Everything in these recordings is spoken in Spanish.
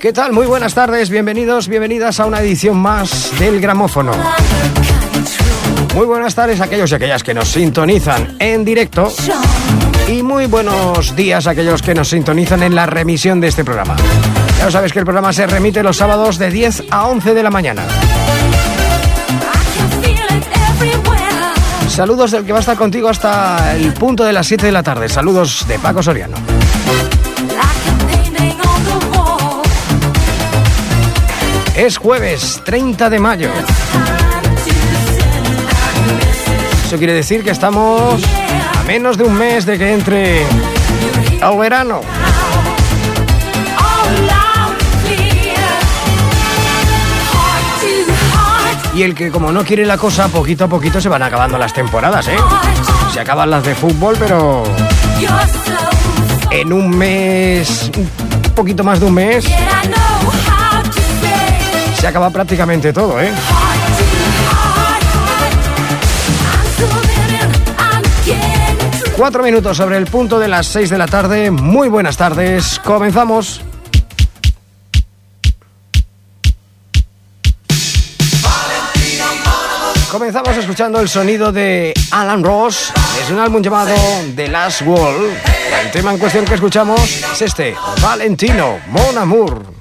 ¿Qué tal? Muy buenas tardes, bienvenidos, bienvenidas a una edición más del Gramófono. Muy buenas tardes a aquellos y aquellas que nos sintonizan en directo y muy buenos días a aquellos que nos sintonizan en la remisión de este programa. Ya lo sabes que el programa se remite los sábados de 10 a 11 de la mañana. Saludos del que va a estar contigo hasta el punto de las 7 de la tarde. Saludos de Paco Soriano. Es jueves 30 de mayo. Eso quiere decir que estamos a menos de un mes de que entre el verano. Y el que como no quiere la cosa, poquito a poquito se van acabando las temporadas, ¿eh? Se acaban las de fútbol, pero en un mes, un poquito más de un mes, se acaba prácticamente todo, ¿eh? Cuatro minutos sobre el punto de las 6 de la tarde. Muy buenas tardes. Comenzamos. Comenzamos escuchando el sonido de Alan Ross. Es un álbum llamado The Last Wall. El tema en cuestión que escuchamos es este, Valentino, Mon Amour.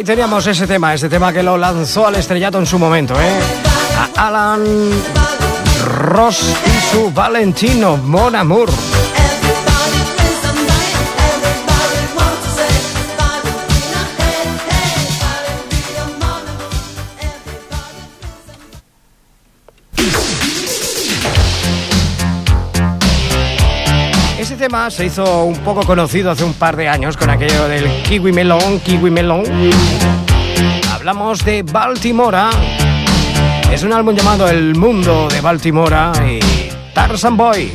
teníamos ese tema que lo lanzó al estrellato en su momento, a Alan Ross y su Valentino, Mon Amour. Este tema se hizo un poco conocido hace un par de años con aquello del Kiwi Melón, Kiwi Melón. Hablamos de Baltimora. Es un álbum llamado El Mundo de Baltimora y Tarzan Boy.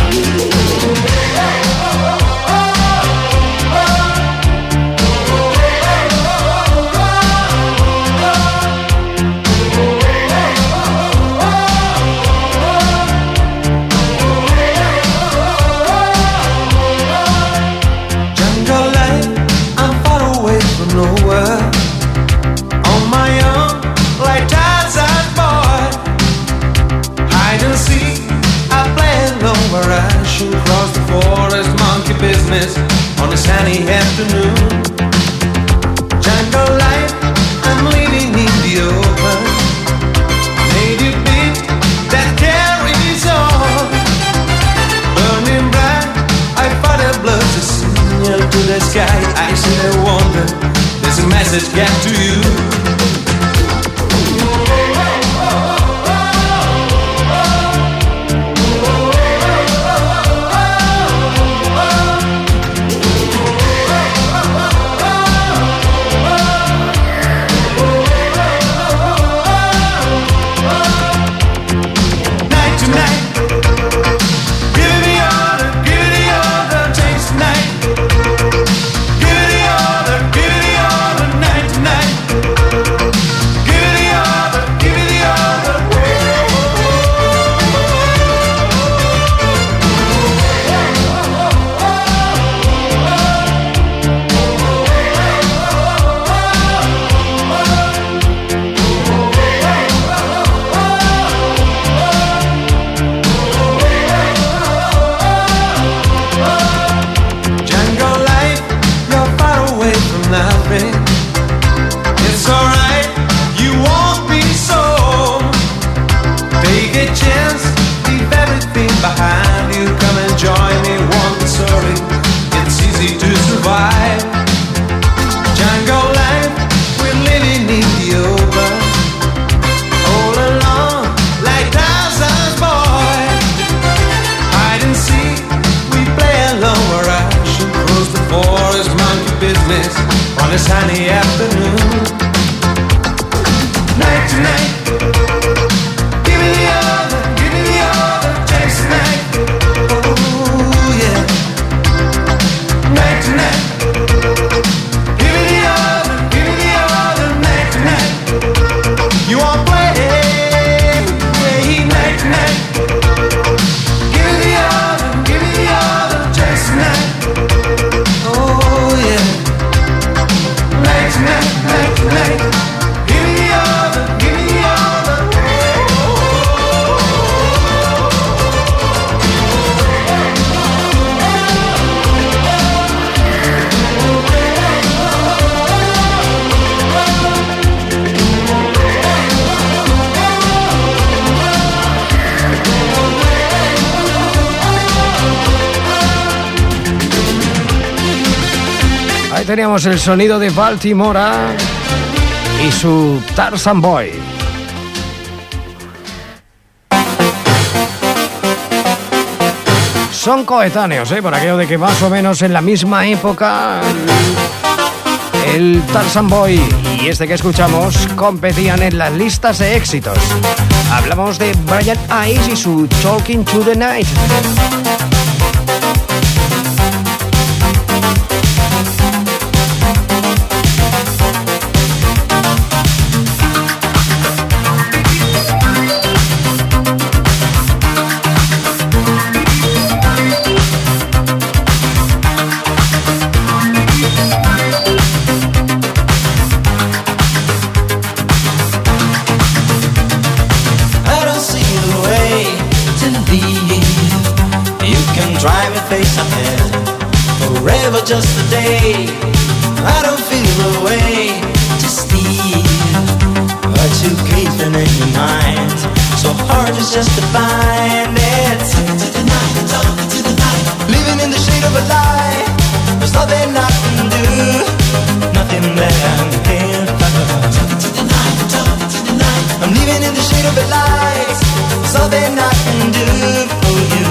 On a sunny afternoon, jungle life, I'm living in the open. Native beat that carries on, burning bright. I fought a blood to signal to the sky. I still wonder, there's a message get to you. On a sunny afternoon, night to night, give me the other, chase the night. Oh yeah, night to night, give me the other, night to night. You want play, yeah, night to night. Give me the other, chase the night. Oh yeah. Night, night, night. Give me the other, give me the other. Ahí teníamos el sonido de Baltimora y su Tarzan Boy. Son coetáneos, por aquello de que más o menos en la misma época el Tarzan Boy y este que escuchamos competían en las listas de éxitos. Hablamos de Brian Ice y su Talking to the Night. Face ahead, forever just a day. I don't feel the way to something in your mind. So hard it's just to find it. Talking to the night, talking to the night. Living in the shade of a lie. There's nothing I can do. Nothing that I'm here for. Talking to the night, talking to the night. I'm living in the shade of a lie. There's nothing I can do for you.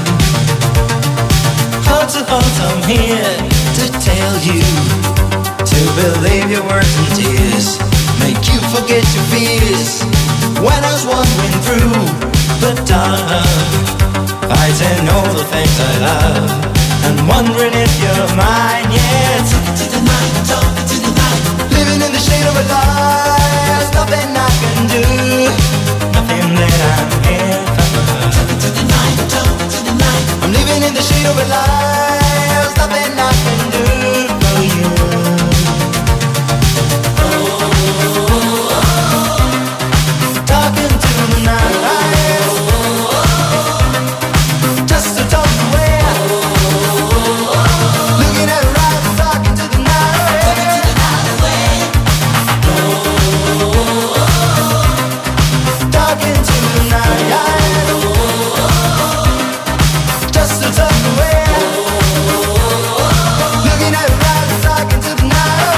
Heart to heart, I'm here to tell you to believe your words and tears. Make you forget your fears. When I was wandering through the dark, fighting all the things I love, and wondering if you're mine yet. Talking to the night, talking to the night. Living in the shade of a lie. There's nothing I can do. Nothing that I'm here for. Talking to the night, talking to the night. I'm living in the shade of a lie. There's nothing I can do for you. Talking to the night, just to talk away. Looking at her eyes, talking to the night, talking to the night, just to talk away. Looking at her eyes, talking to the night.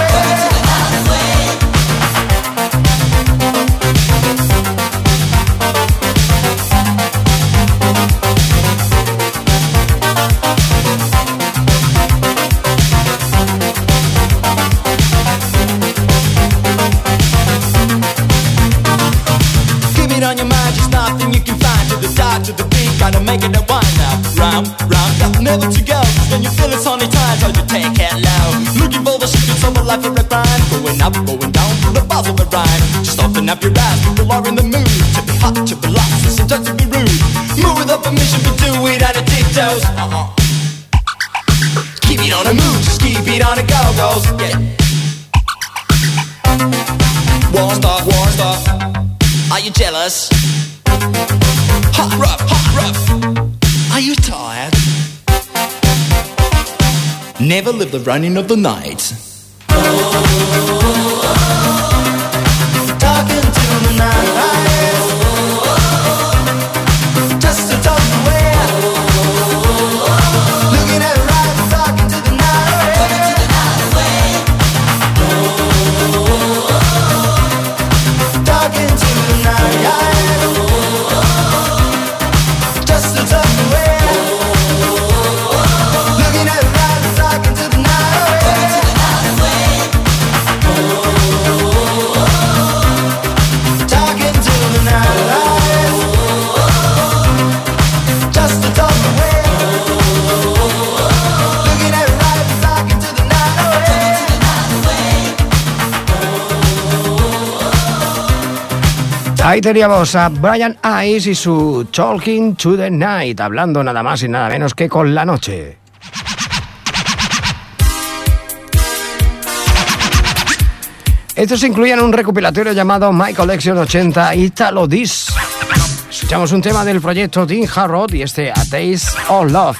On your mind, just nothing you can find. To the dark, to the beat, gotta make it a wind up. Round, round, got never to go. When you feel it's only time, so you take it low. Looking for the secrets of a life of a grind. Going up, going down, to the buzz of a rhyme. Just open up your eyes, people are in the mood. To be hot, to be lost, sometimes to be rude. Move with a permission, but do it out of tiptoes. Keep it on the move, just keep it on the go-go's. Yeah. War stop. Are you jealous? Hot rough. Are you tired? Never live the running of the night. Talking to the night, just to talk away. Looking at her eyes, talking to the night, talking to the night, just to talk away. Looking at her eyes, talking to the night. Talking to the night, just to talk away. Looking at her eyes, talking to the night. Ahí teníamos a Brian Ice y su Talking to the Night, hablando nada más y nada menos que con la noche. Estos incluían un recopilatorio llamado My Collection 80 Italo Disc. Escuchamos un tema del proyecto Dean Harrod y este A Taste of Love.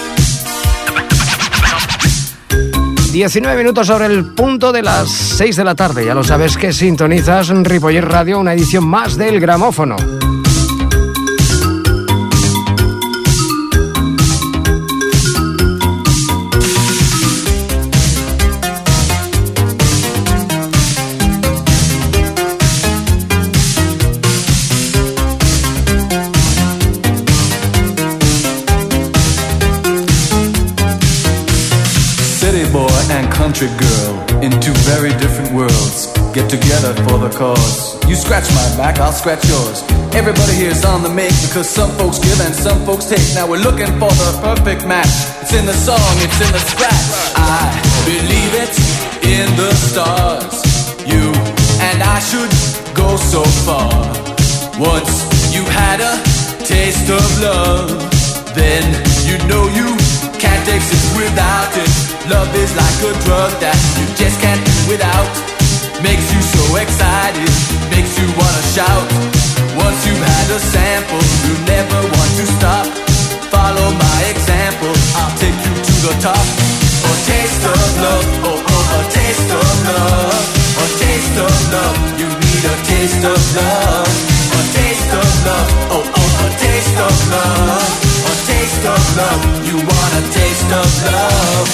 19 minutos sobre el punto de las 6 de la tarde. Ya lo sabes que sintonizas Ripollet Radio, una edición más del Gramófono. Country girl in two very different worlds get together for the cause. You scratch my back, I'll scratch yours. Everybody here's on the make because some folks give and some folks take. Now we're looking for the perfect match. It's in the song, it's in the scratch. I believe it in the stars. You and I should go so far. Once you had a taste of love, then you know you can't exist without it. Love is like a drug that you just can't do without. Makes you so excited, makes you wanna shout. Once you've had a sample, you never want to stop. Follow my example, I'll take you to the top. A taste of love, oh, oh, a taste of love. A taste of love, you need a taste of love, a taste of love, oh oh, a taste of love, a taste of love. You want a taste of love.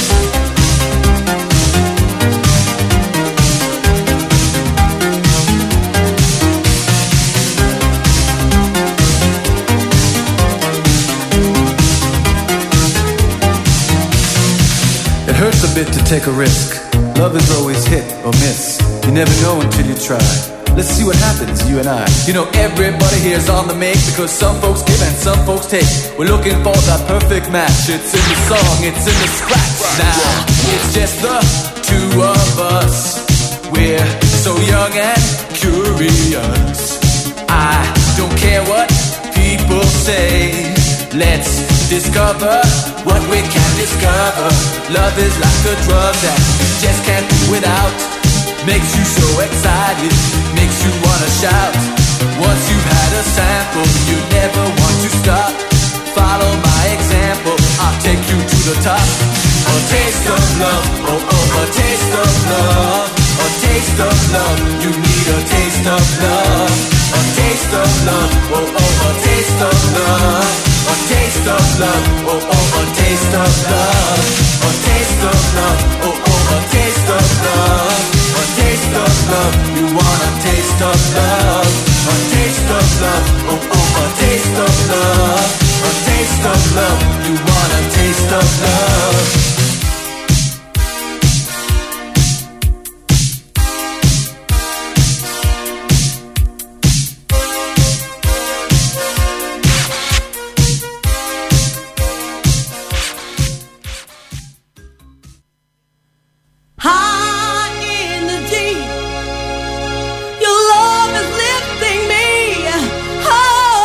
It hurts a bit to take a risk. Love is always hit or miss. You never know until you try. Let's see what happens, you and I. You know everybody here's on the make, because some folks give and some folks take. We're looking for that perfect match. It's in the song, it's in the scratch. Now, it's just the two of us. We're so young and curious. I don't care what people say. Let's discover what we can discover. Love is like a drug that you just can't do without. Makes you so excited, makes you wanna shout. Once you've had a sample, you never want to stop. Follow my example, I'll take you to the top. A taste of love, oh oh, a taste of love. A taste of love, you need a taste of love. A taste of love, oh oh, a taste of love. A taste of love, oh oh, a taste of love. A taste of love, oh oh, a taste of love. A taste of love, you want a taste of love. A taste of love, oh oh, a taste of love. A taste of love, you want a taste of love.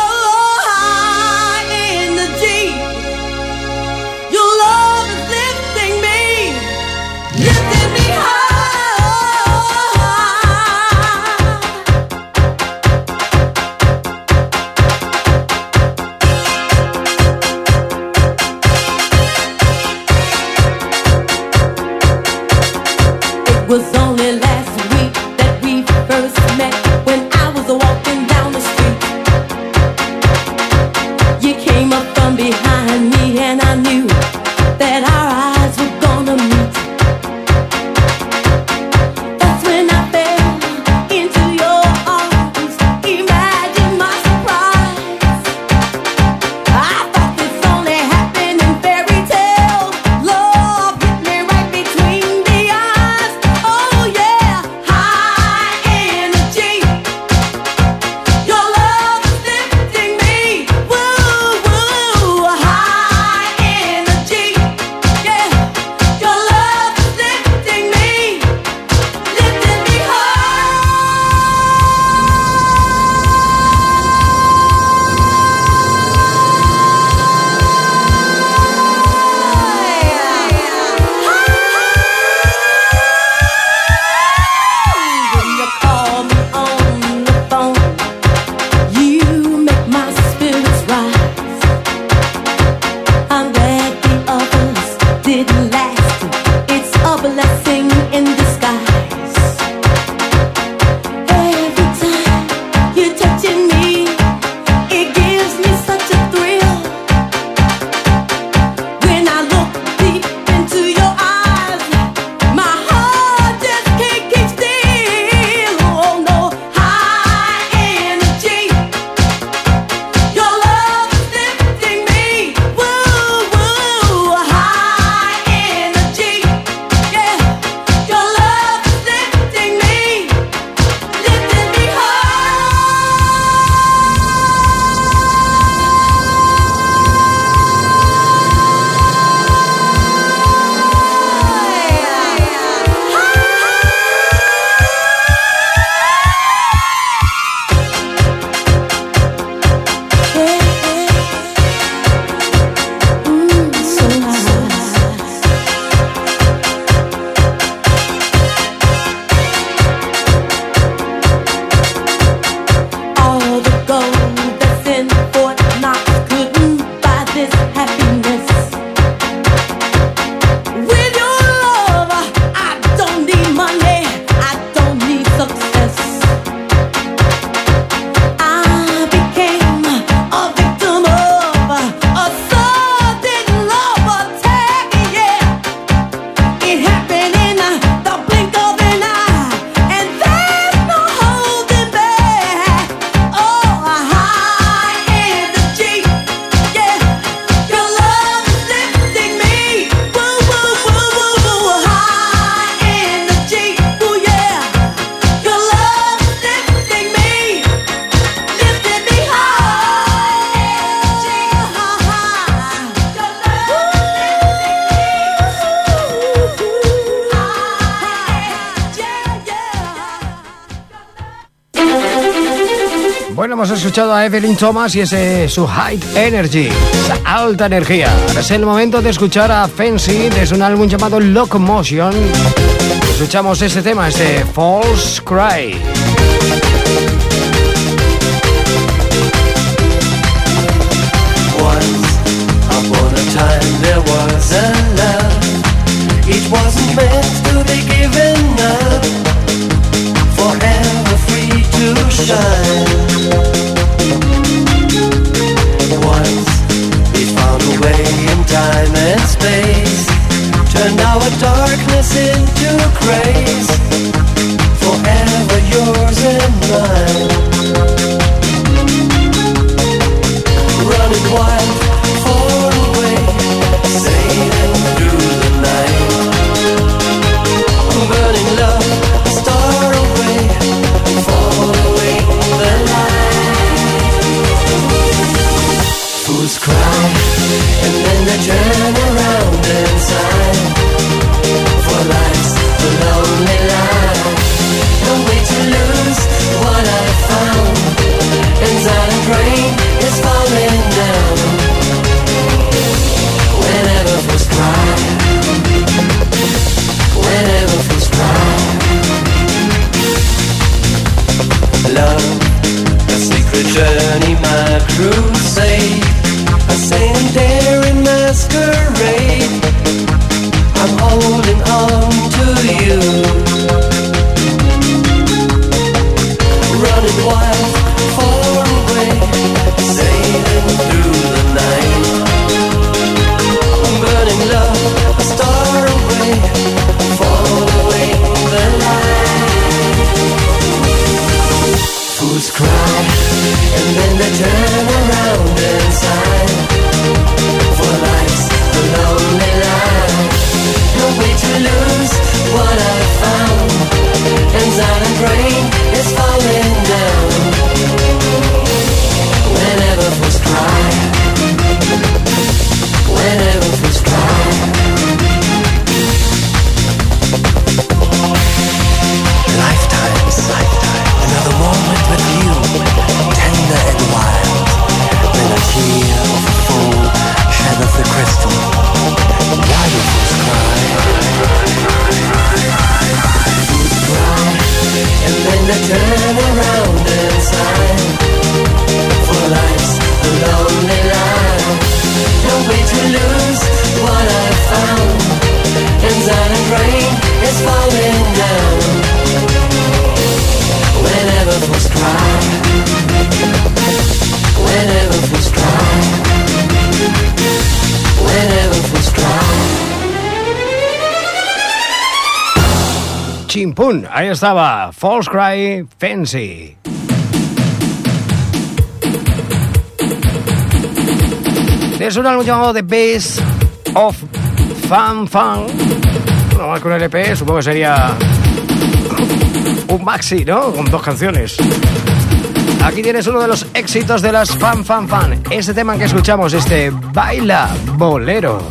Your love is lifting Hemos escuchado a Evelyn Thomas y ese su High Energy, esa alta energía. Ahora es el momento de escuchar a Fancy desde un álbum llamado Locomotion. Escuchamos este tema, este False Cry. Once upon a time there was a love. It wasn't meant to be given up, forever free to shine. Once it found a way in time and space, turned our darkness into grace, forever yours and mine. Running wild, far away, sailing through the night. Burning love, a star away, following the light. Fools cry, and then they turn around and sigh. For life's a lonely life, no way to lose what I found. And silent rain is falling down. Whenever fools cry, whenever fools cry. Love, a secret journey, my crusade, a saint daring masquerade. I'm holding on to you, running wild, far away, sailing through the night. Burning love, a star away, following the light. Fools cry, and then they turn around and sigh. For life's a lonely life, no way to lose what I found. And silent rain is falling down. Whenever fools cry, whenever fools cry. Lifetimes, another moment with you, tender and wild. Then a tear of a fool shatters the crystal. Why do fools cry? Fools cry, and then they turn around and sigh. For life's a lonely life, no way to lose what I found. And silent rain is falling down. Whenever fools cry, whenever fools cry, whenever fools cry. Chimpún, ahí estaba, False Cry, Fancy. Es un álbum llamado The Best of Fan Fan. No, más que un LP, supongo que sería un maxi, ¿no? Con 2 canciones. Aquí tienes uno de los éxitos de las Fan Fan Fan. Este tema que escuchamos, este Baila Bolero.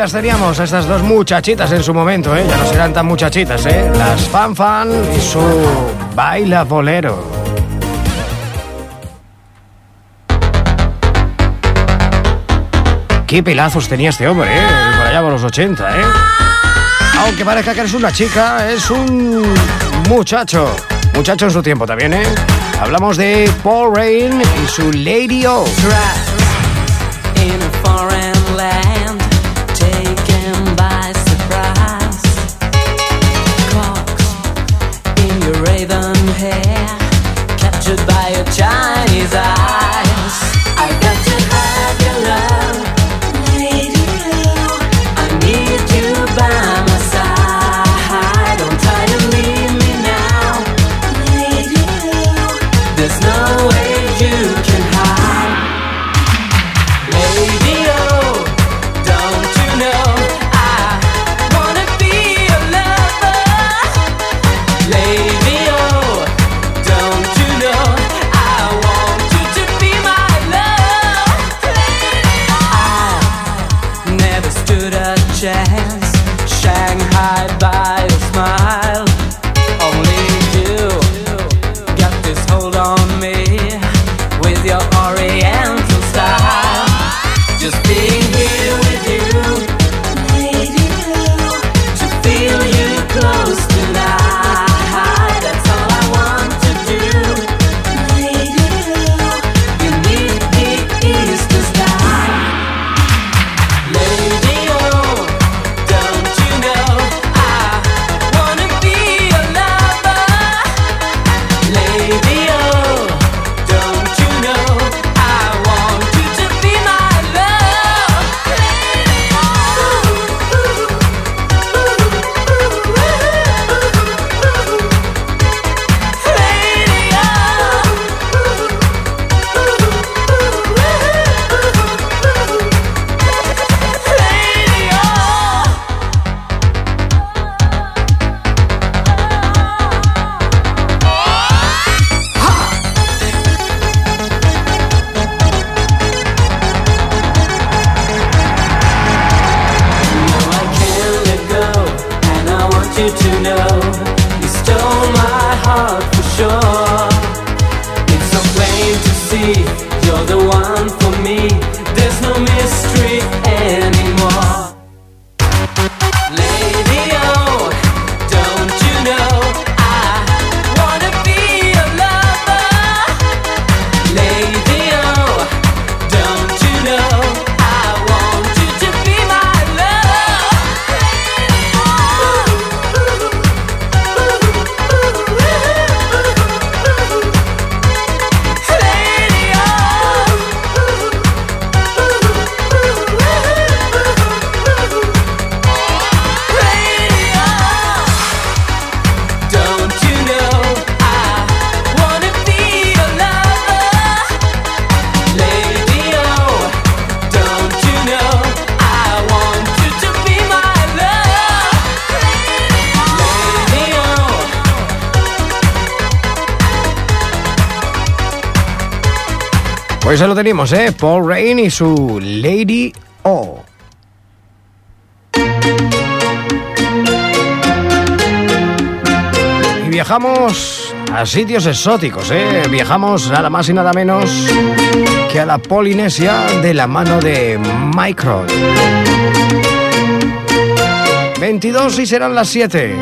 las teníamos, estas dos muchachitas en su momento, ya no serán tan muchachitas, las Fan Fan y su Baila Bolero. Qué pelazos tenía este hombre, por allá por los 80, Aunque parezca que eres una chica, es un muchacho en su tiempo también, Hablamos de Paul Rain y su Lady O. In a foreign land, taken by surprise. Caught in your raven hair, captured by your Chinese eyes. I got to have your love, Lady O. I need you by my side. Don't try to leave me now, Lady O. There's no way you can hide. Lady O, don't you know I wanna be your lover? Lady O, don't you know I want you to be my love? I never stood a chance, shanghaied by your smile. Only you got this hold on me with your oriental style. Just being here with you, Lady O, to feel you close tonight. That's all I want to do, Lady O. Beneath the Eastern sky, Lady O, don't you know I wanna be your lover? Lady O, don't you know I want you to be my love? Lady you to know you stole my heart for sure. It's so plain to see you're the one for me. There's no mystery anymore. Lady O, don't you know I wanna be your lover? Lady O, don't you know I want you to be my love? Pues ya lo tenemos, Paul Rain y su Lady O. Y viajamos a sitios exóticos, Viajamos nada más y nada menos que a la Polinesia de la mano de Micro. 22 y serán las 7.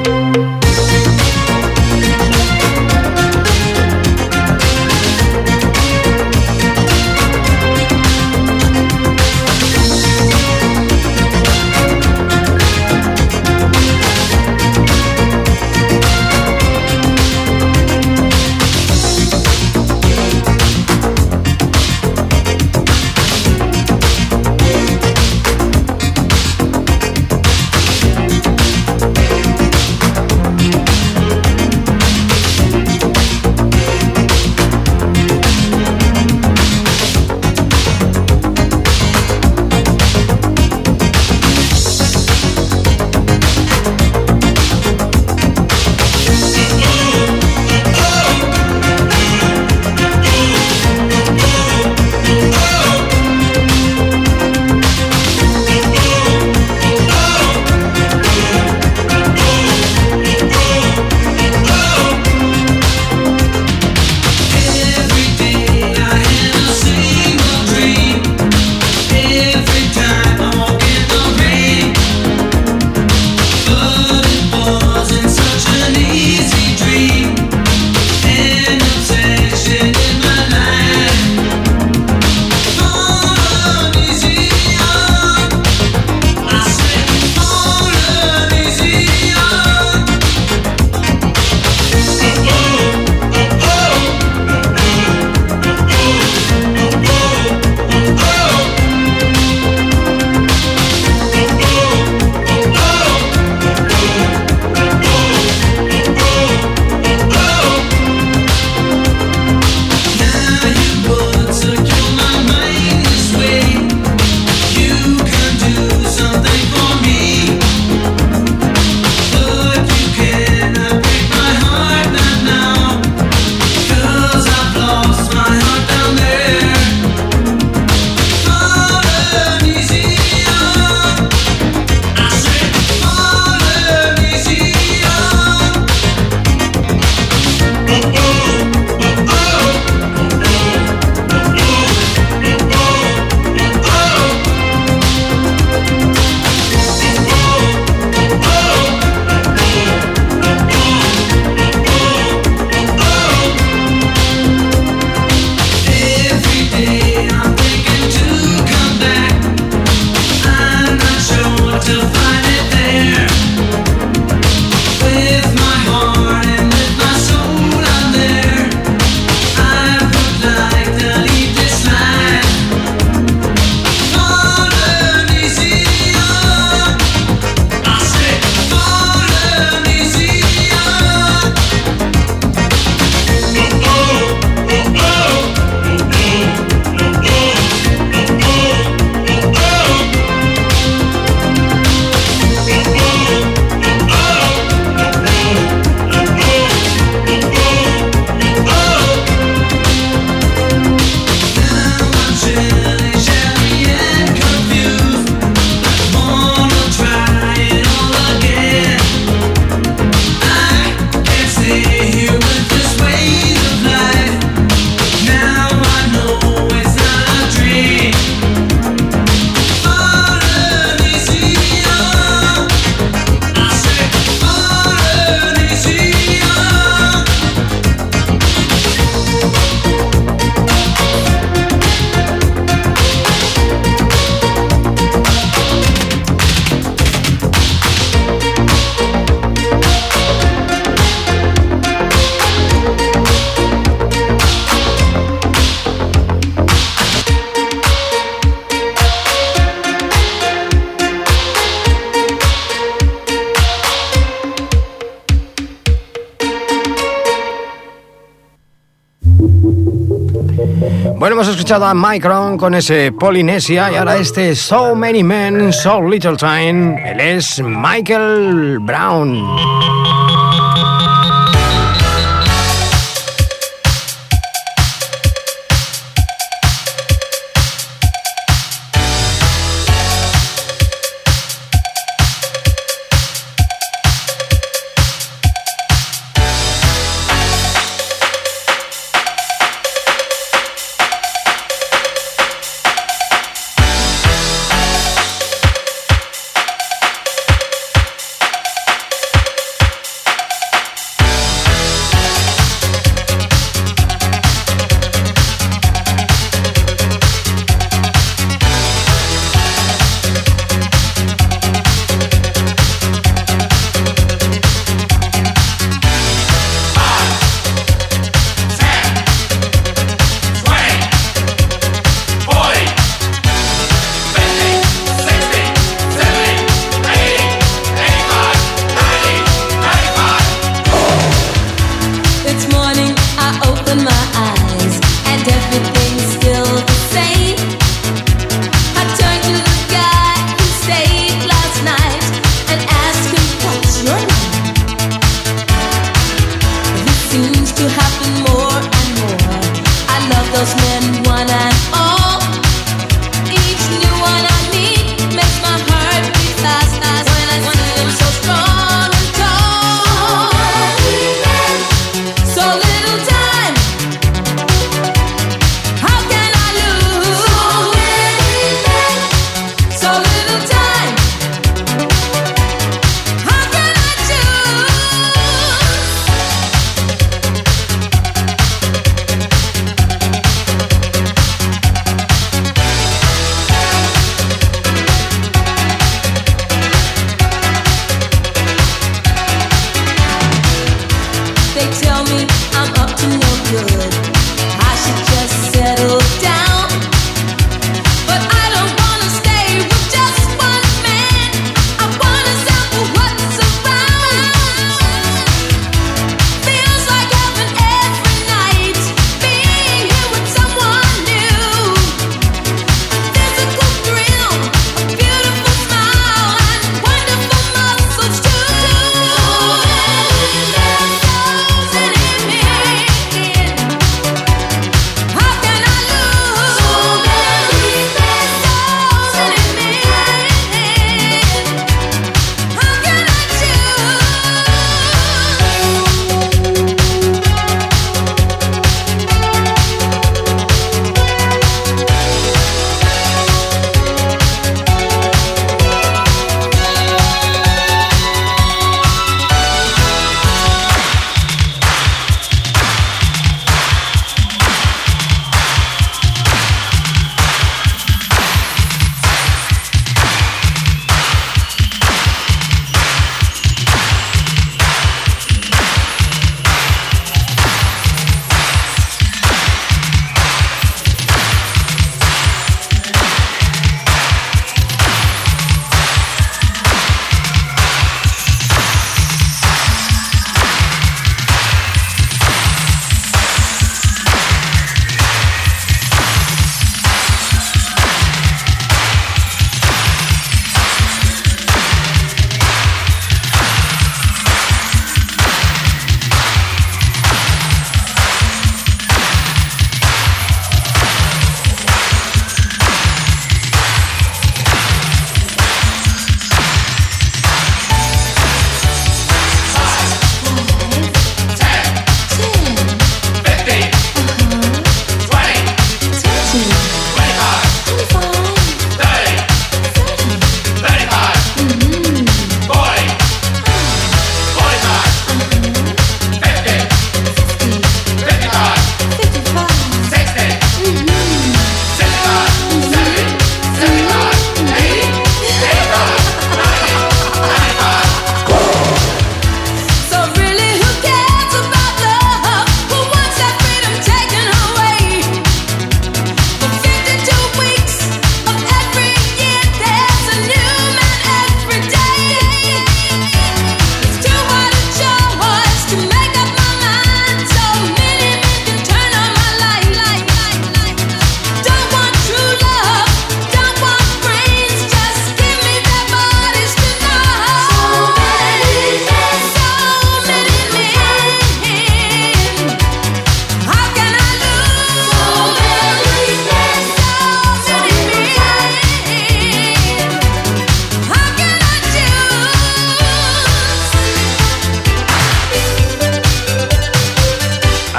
Bueno, hemos escuchado a Micron con ese Polinesia y ahora este So Many Men, So Little Time. Él es Michael Brown.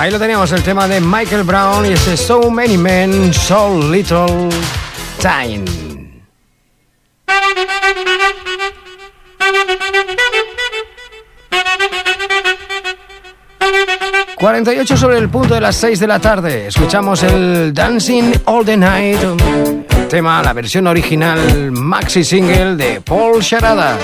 Ahí lo teníamos, el tema de Michael Brown y ese So Many Men, So Little Time. ...48 sobre el punto de las 6 de la tarde... ...escuchamos el Dancing All the Night... ...el tema, la versión original... ...maxi single de Paul Sharada.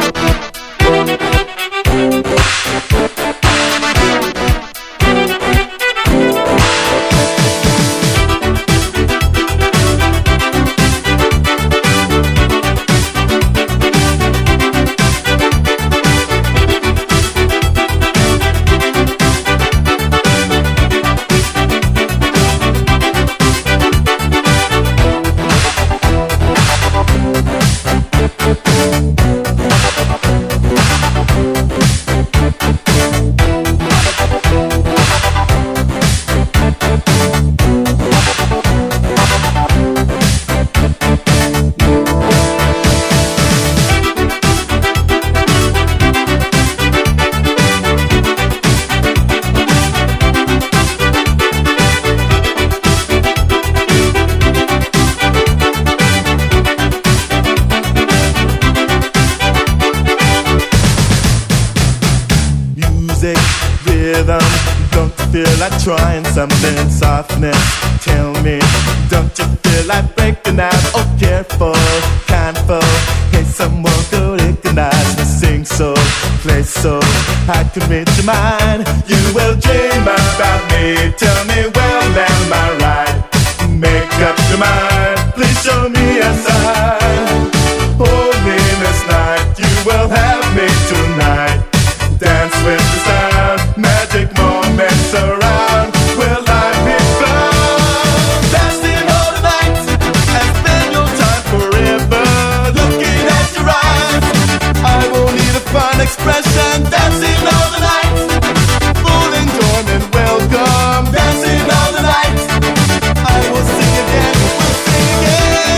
Like trying something softness. Tell me, don't you feel like breaking out? Oh, careful, kindful. Hey, someone could recognize me. Sing so, play so. I can read your mind. You will dream about me. Tell me, well, am I right? Make up your mind. Please show me a sign. Hold me this night. You will have me tonight. Dance with the sound. Magic moments around. Will I be found? Dancing all the night and spend your time forever. Looking at your eyes, I will need a fine expression. Dancing all the night, full enjoyment, welcome. Dancing all the night, I will sing again, we'll sing again.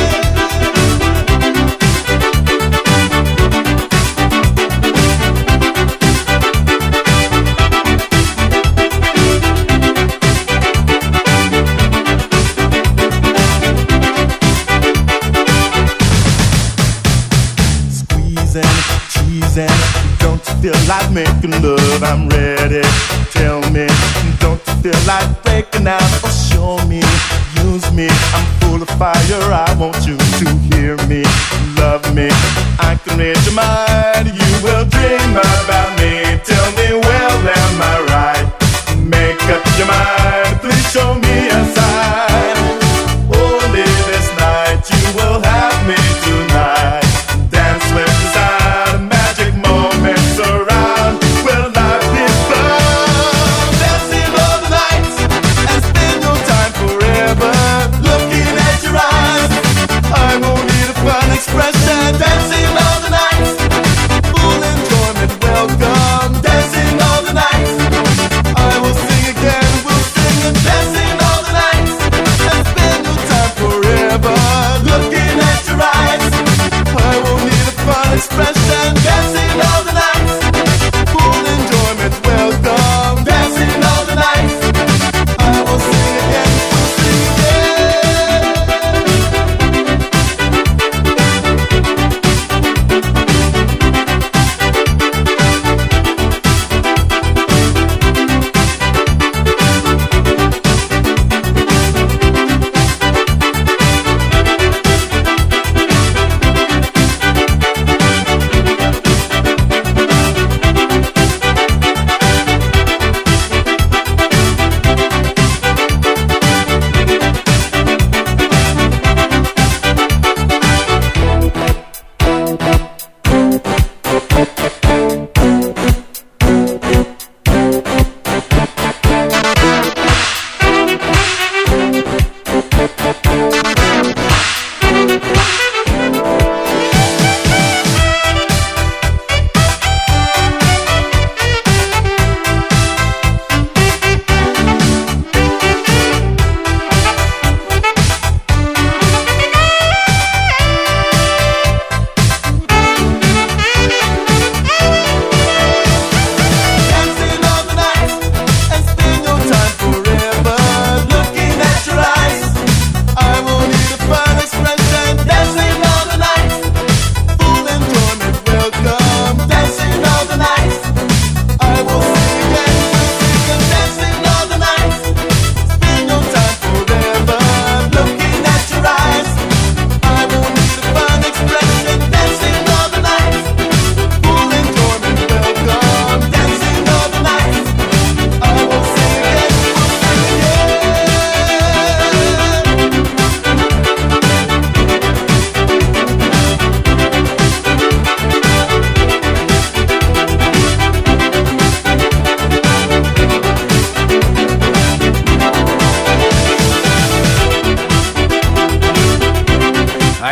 Don't you feel like making love? I'm ready. Tell me, don't you feel like breaking out? Oh, show me, use me. I'm full of fire. I want you to hear me, love me. I can read your mind. You will dream about me. Tell me, well, am I right? Make up your mind. Please show me a sign. Only this night you will have me tonight. Dance with the sound. Expression, dancing all the night, full enjoyment, welcome. Dancing all the night, I will sing again, we'll sing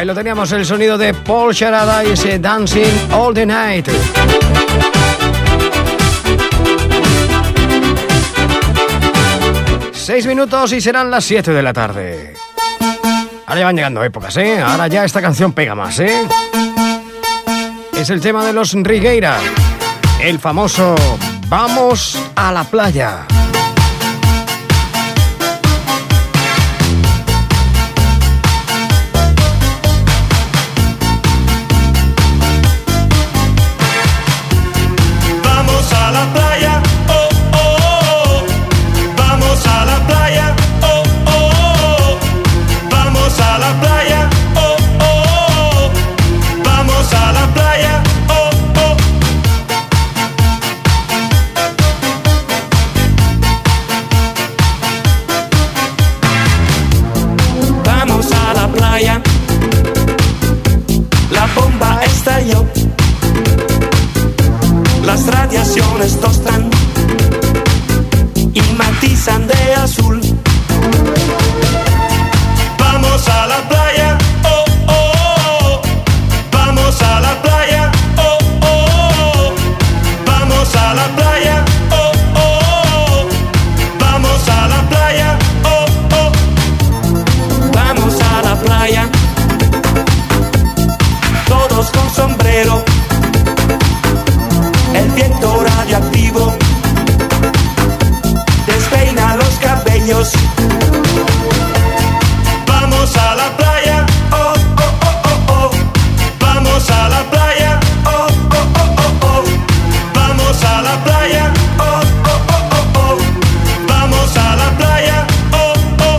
Ahí lo teníamos, el sonido de Paul Sharada y ese Dancing All the Night. 6 minutos y serán las 7 de la tarde. Ahora ya van llegando épocas, ¿eh? Ahora ya esta canción pega más, ¿eh? Es el tema de los Rigueira, el famoso Vamos a la playa. Vamos a la playa, oh, oh, oh. Vamos a la playa, oh, oh, oh. Vamos a la playa, oh, oh, oh. Vamos a la playa, oh, oh. Vamos a la playa. La bomba estalló. Las radiaciones tostan y matizan de azul. Vamos a la playa, oh, oh, oh. Vamos a la playa, oh, oh, oh. Vamos a la playa, oh, oh, oh. Vamos a la playa, oh, oh. Vamos a la playa. Todos con sombrero. El viento radioactivo despeina los cabellos. Vamos a la playa, oh, oh, oh, oh, oh. Vamos a la playa, oh, oh, oh, oh, oh. Vamos a la playa, oh, oh, oh, oh, oh. Vamos a la playa, oh, oh.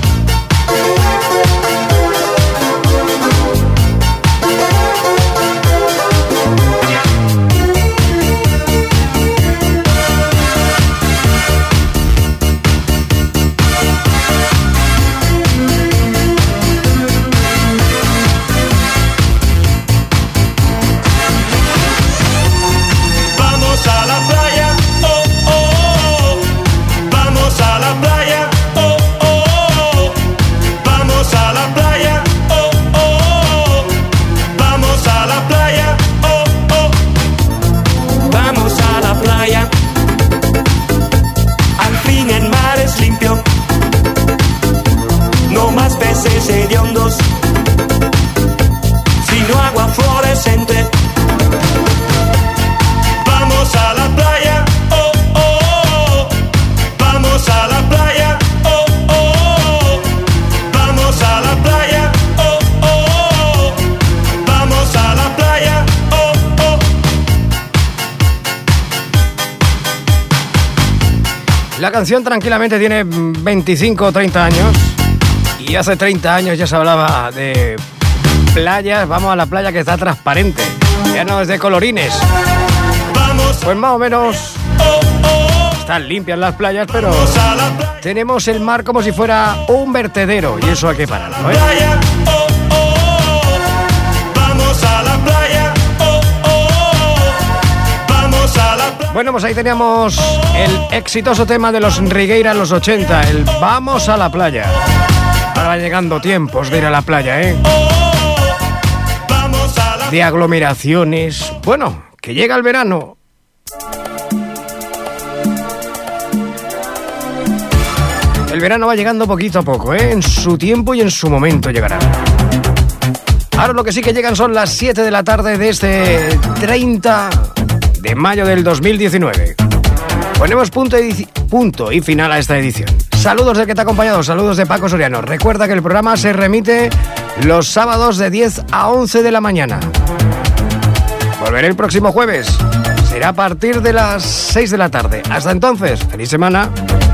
Vamos a la playa, oh, oh, oh. Vamos a la playa, oh, oh, oh. Vamos a la playa, oh, oh, oh. Vamos a la playa, oh, oh. Vamos a la playa. Al fin el mar es limpio. No más peces hediondos, sino agua fluorescente. Vamos a la playa, oh, oh, oh. Vamos a la playa, oh, oh, oh. Vamos a la playa, oh, oh, oh. Vamos a la playa, oh, oh. La canción tranquilamente tiene 25 o 30 años. Y hace 30 años ya se hablaba de playas. Vamos a la playa que está transparente. Ya no es de colorines. Pues más o menos están limpias las playas, pero tenemos el mar como si fuera un vertedero. Y eso hay que pararlo, ¿eh? Playa, oh, oh, oh. Vamos a la playa, oh, oh, oh. Vamos a la playa. Bueno, pues ahí teníamos el exitoso tema de los Rigueira en los 80, el Vamos a la playa. Ahora van llegando tiempos de ir a la playa, ¿eh? Vamos a la De aglomeraciones. Bueno, que llega el verano. El verano va llegando poquito a poco, ¿eh? En su tiempo y en su momento llegará. Ahora lo que sí que llegan son las 7 de la tarde de este 30 de mayo del 2019. Ponemos punto y final a esta edición. Saludos de que te ha acompañado, saludos de Paco Soriano. Recuerda que el programa se remite los sábados de 10 a 11 de la mañana. Volveré el próximo jueves. Será a partir de las 6 de la tarde. Hasta entonces, feliz semana.